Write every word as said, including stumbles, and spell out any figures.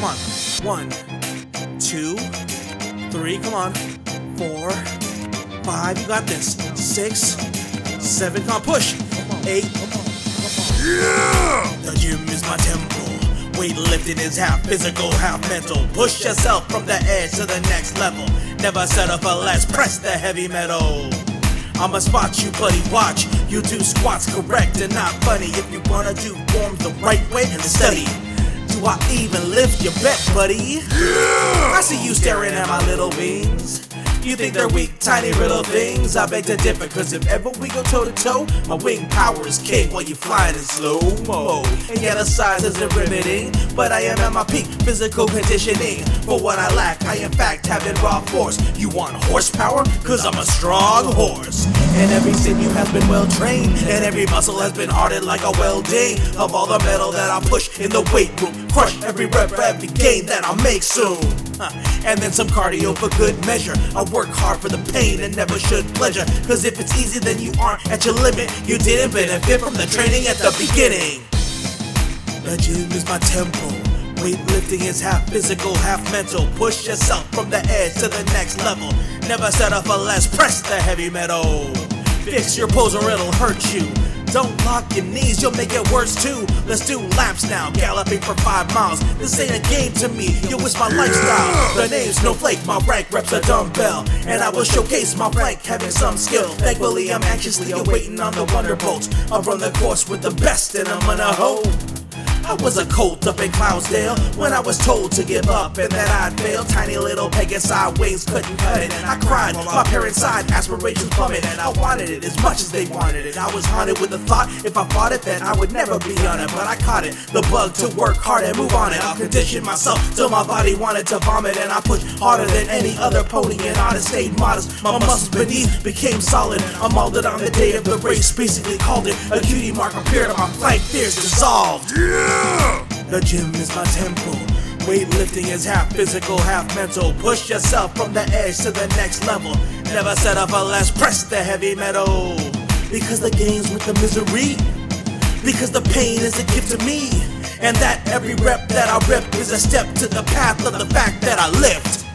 on. One, two, three, come on. Four, five, you got this. Six, seven, come on, push. Eight. Yeah! The gym is my temple. Weightlifting is half physical, half mental. Push yourself from the edge to the next level. Never settle for less, press the heavy metal. I'ma spot you, buddy, watch. You do squats correct and not funny. If you wanna do forms the right way and study. Do I even lift your bet, buddy? Yeah! I see you staring at my little wings. You think they're weak, tiny little things? I beg to differ, cause if ever we go toe to toe, my wing power is king while you flying in slow-mo. And yeah, the size isn't riveting, but I am at my peak physical conditioning. For what I lack, I in fact have it raw force. You want horsepower? Cause I'm a strong horse. And every sinew has been well trained, and every muscle has been hardened like a welding. Of all the metal that I push in the weight room, crush every rep for every gain that I'll make soon. Huh. And then some cardio for good measure. I work hard for the pain and never should pleasure. Cause if it's easy then you aren't at your limit. You didn't benefit from the training at the beginning. The gym is my temple. Weightlifting is half physical, half mental. Push yourself from the edge to the next level. Never settle for less, press the heavy metal. Fix your pose or it'll hurt you. Don't lock your knees, you'll make it worse too. Let's do laps now, galloping for five miles. This ain't a game to me, yo, it's my lifestyle. The name's Snowflake, my rank reps a dumbbell. And I will showcase my rank having some skill. Thankfully, I'm anxiously awaiting on the Wonderbolts. I'll run the course with the best and I'm gonna hold. I was a colt up in Cloudsdale when I was told to give up and that I'd fail. Tiny little pegging sideways couldn't cut it. I cried, my parents' side aspirations plummeted. And I wanted it as much as they wanted it. I was haunted with the thought if I fought it then I would never be on it. But I caught it, the bug to work hard and move on it. I'll condition myself till my body wanted to vomit. And I pushed harder than any other pony and I stayed modest. My muscles beneath became solid. I mauled it on the day of the race, basically called it a cutie mark appeared on my flank, fears dissolved. Yeah! The gym is my temple. Weightlifting is half physical, half mental. Push yourself from the edge to the next level. Never settle for less, press the heavy metal. Because the game's with the misery. Because the pain is a gift to me. And that every rep that I rip is a step to the path of the fact that I lift.